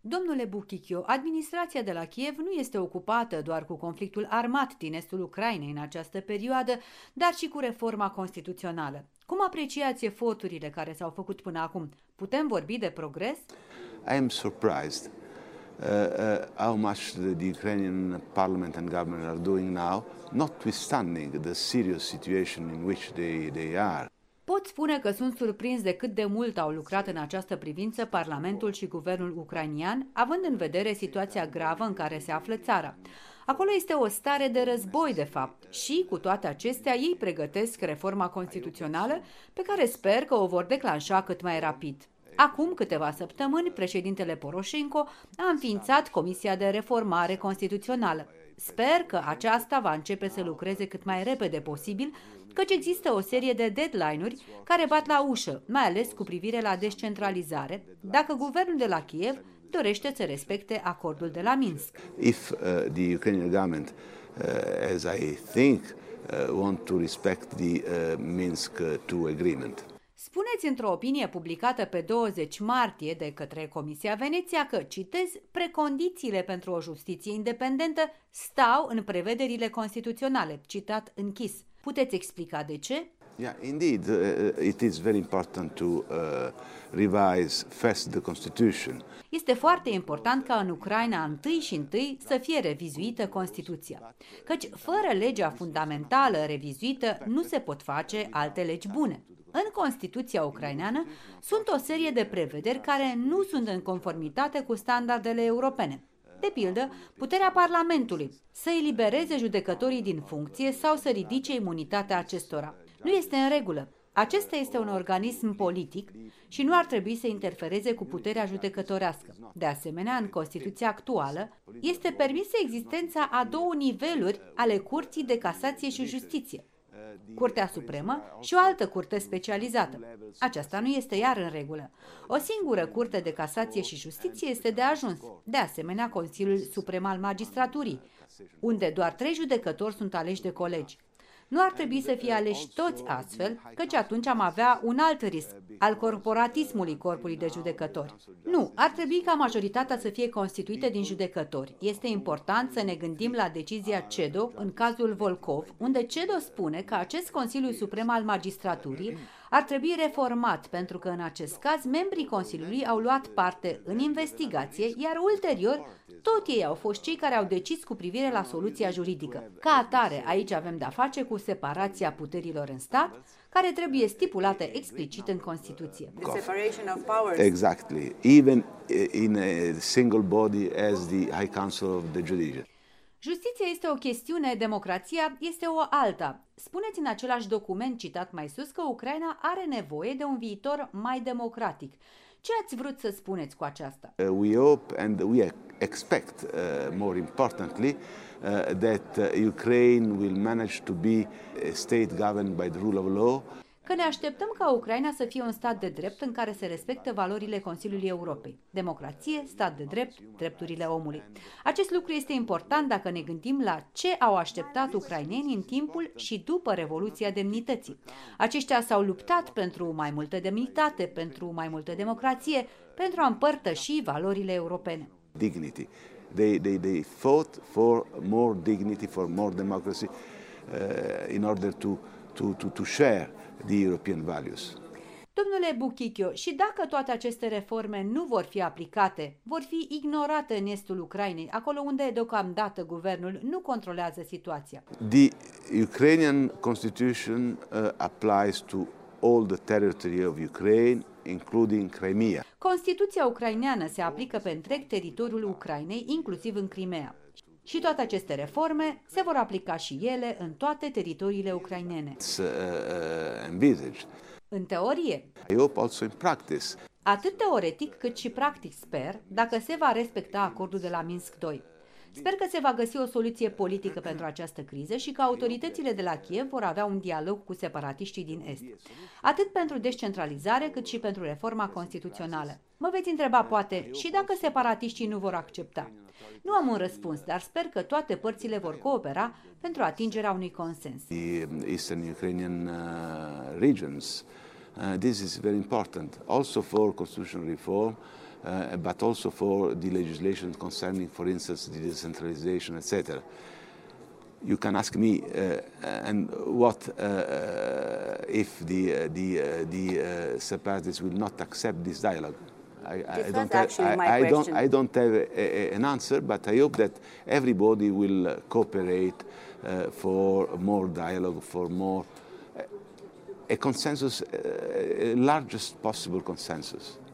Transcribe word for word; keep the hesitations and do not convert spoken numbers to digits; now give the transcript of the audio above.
Domnule Buchichio, administrația de la Kiev nu este ocupată doar cu conflictul armat din estul Ucrainei în această perioadă, dar și cu reforma constituțională. Cum apreciați eforturile care s-au făcut până acum? Putem vorbi de progres? I am surprised uh, uh, how much the, the Ukrainian parliament and government are doing now, notwithstanding the serious situation in which they, they are. Pot spune că sunt surprins de cât de mult au lucrat în această privință Parlamentul și guvernul ucrainian, având în vedere situația gravă în care se află țara. Acolo este o stare de război, de fapt, și, cu toate acestea, ei pregătesc reforma constituțională, pe care sper că o vor declanșa cât mai rapid. Acum câteva săptămâni, președintele Poroșenko a înființat Comisia de Reformare Constituțională. Sper că aceasta va începe să lucreze cât mai repede posibil, căci există o serie de deadline-uri care bat la ușă, mai ales cu privire la descentralizare, dacă guvernul de la Kiev dorește să respecte acordul de la Minsk. If uh, the Ukrainian government, uh, as I think, uh, want to respect the uh, Minsk two agreement. Spuneți într-o opinie publicată pe douăzeci martie de către Comisia Veneția că, citez, precondițiile pentru o justiție independentă stau în prevederile constituționale, citat închis. Puteți explica de ce? Yeah, indeed, uh, it is very important to uh, revise first the Constitution. Este foarte important ca în Ucraina întâi și întâi să fie revizuită Constituția, căci fără legea fundamentală revizuită nu se pot face alte legi bune. În Constituția ucraineană sunt o serie de prevederi care nu sunt în conformitate cu standardele europene. De pildă, puterea Parlamentului să elibereze judecătorii din funcție sau să ridice imunitatea acestora. Nu este în regulă. Acesta este un organism politic și nu ar trebui să interfereze cu puterea judecătorească. De asemenea, în Constituția actuală este permisă existența a două niveluri ale Curții de Casație și Justiție, Curtea Supremă și o altă curte specializată. Aceasta nu este iar în regulă. O singură curte de casație și justiție este de ajuns. De asemenea, Consiliul Suprem al Magistraturii, unde doar trei judecători sunt aleși de colegi. Nu ar trebui să fie aleși toți astfel, căci atunci am avea un alt risc, al corporatismului corpului de judecători. Nu, ar trebui ca majoritatea să fie constituită din judecători. Este important să ne gândim la decizia C E D O în cazul Volkov, unde C E D O spune că acest Consiliu Suprem al Magistraturii ar trebui reformat, pentru că în acest caz membrii Consiliului au luat parte în investigație, iar ulterior tot ei au fost cei care au decis cu privire la soluția juridică. Ca atare, aici avem de-a face cu separația puterilor în stat, care trebuie stipulată explicit în Constituție. Exactly. Even in a single body as the High Council of the Judiciary. Justiția este o chestiune, democrația este o alta. Spuneți în același document citat mai sus că Ucraina are nevoie de un viitor mai democratic. Ce ați vrut să spuneți cu aceasta? Uh, we hope and we expect, uh, more importantly, uh, that uh, Ukraine will manage to be a state governed by the rule of law. Că ne așteptăm ca Ucraina să fie un stat de drept în care se respectă valorile Consiliului Europei. Democrație, stat de drept, drepturile omului. Acest lucru este important dacă ne gândim la ce au așteptat ucrainenii în timpul și după Revoluția Demnității. Aceștia s-au luptat pentru mai multă demnitate, pentru mai multă democrație, pentru a împărtăși valorile europene. Dignity. They, they, they fought for more dignity, for more democracy, uh, in order to, to, to, to share the European values. Domnule Buchichio, și dacă toate aceste reforme nu vor fi aplicate, vor fi ignorate în estul Ucrainei, acolo unde deocamdată guvernul nu controlează situația. The Ukrainian constitution uh, applies to all the territory of Ukraine, including Crimea. Constituția ucraineană se aplică pe întreg teritoriul Ucrainei, inclusiv în Crimea. Și toate aceste reforme se vor aplica și ele în toate teritoriile ucrainene. It's, uh, uh, envisaged. În teorie. I hope also in practice. Atât teoretic cât și practic sper, dacă se va respecta acordul de la Minsk doi. Sper că se va găsi o soluție politică pentru această criză și că autoritățile de la Kiev vor avea un dialog cu separatiștii din Est, atât pentru descentralizare cât și pentru reforma constituțională. Mă veți întreba poate și dacă separatiștii nu vor accepta. Nu am un răspuns, dar sper că toate părțile vor coopera pentru atingerea unui consens. The Eastern Ukrainian uh, regions, uh, this is very important also for constitutional reform, uh, but also for the legislation concerning, for instance, the decentralization, et cetera. You can ask me, uh, and what uh, if the uh, the uh, the uh, separatists will not accept this dialogue? I, I, don't have, I, I, don't, I don't have a, a, an answer, but I hope that everybody will uh, cooperate uh, for more dialogue, for more uh, a consensus, uh, a largest possible consensus.